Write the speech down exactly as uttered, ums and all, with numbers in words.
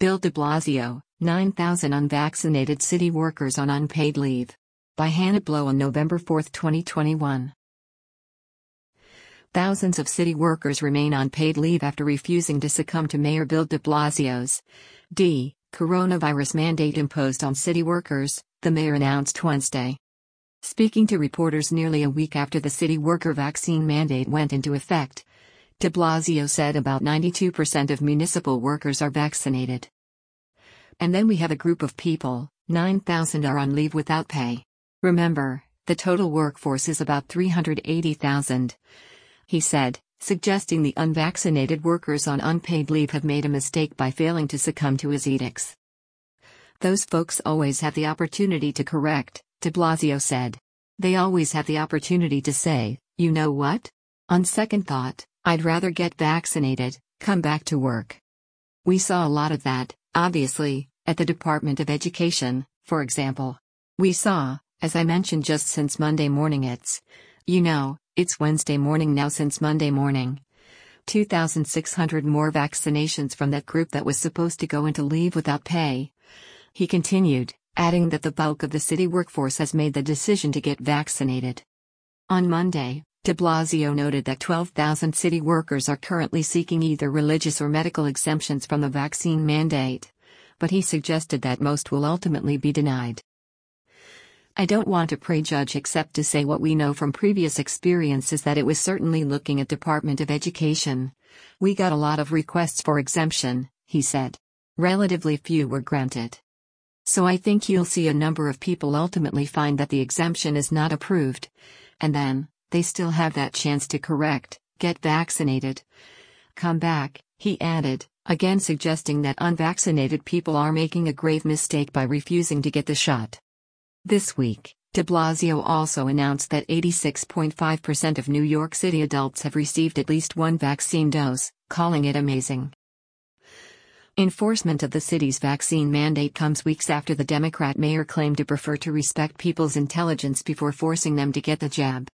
Bill de Blasio, nine thousand unvaccinated city workers on unpaid leave. By Hannah Blow on November fourth, twenty twenty-one. Thousands of city workers remain on paid leave after refusing to succumb to Mayor Bill de Blasio's D. coronavirus mandate imposed on city workers, the mayor announced Wednesday. Speaking to reporters nearly a week after the city worker vaccine mandate went into effect, de Blasio said about ninety-two percent of municipal workers are vaccinated. And then we have a group of people, nine thousand are on leave without pay. Remember, the total workforce is about three hundred eighty thousand. He said, suggesting the unvaccinated workers on unpaid leave have made a mistake by failing to succumb to his edicts. Those folks always have the opportunity to correct, de Blasio said. They always have the opportunity to say, you know what? On second thought, I'd rather get vaccinated, come back to work. We saw a lot of that, obviously, at the Department of Education, for example. We saw, as I mentioned just since Monday morning it's, you know, it's Wednesday morning now since Monday morning. two thousand six hundred more vaccinations from that group that was supposed to go into leave without pay. He continued, adding that the bulk of the city workforce has made the decision to get vaccinated. On Monday, de Blasio noted that twelve thousand city workers are currently seeking either religious or medical exemptions from the vaccine mandate, but he suggested that most will ultimately be denied. I don't want to prejudge except to say what we know from previous experience is that it was certainly looking at Department of Education. We got a lot of requests for exemption, he said. Relatively few were granted. So I think you'll see a number of people ultimately find that the exemption is not approved. And then, they still have that chance to correct, get vaccinated, come back, he added, again suggesting that unvaccinated people are making a grave mistake by refusing to get the shot. This week, de Blasio also announced that eighty-six point five percent of New York City adults have received at least one vaccine dose, calling it amazing. Enforcement of the city's vaccine mandate comes weeks after the Democrat mayor claimed to prefer to respect people's intelligence before forcing them to get the jab.